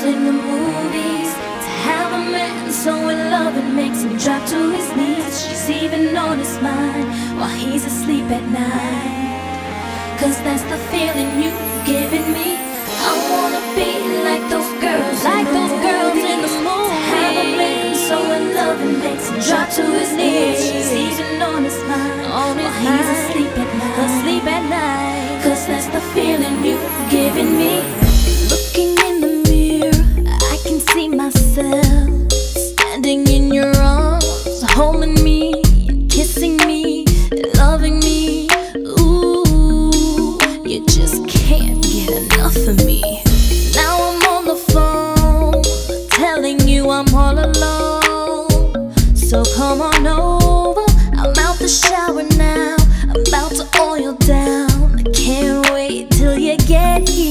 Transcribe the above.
in the movies, to have a man so in love it makes him drop to his knees. She's even on his mind while he's asleep at night. 'Cause that's the feeling you've given me. I wanna be like those girls, in the movies, to have a man so in love it makes him drop to his knees. She's even on his mind while he's asleep at night. 'Cause that's the feeling you've given me.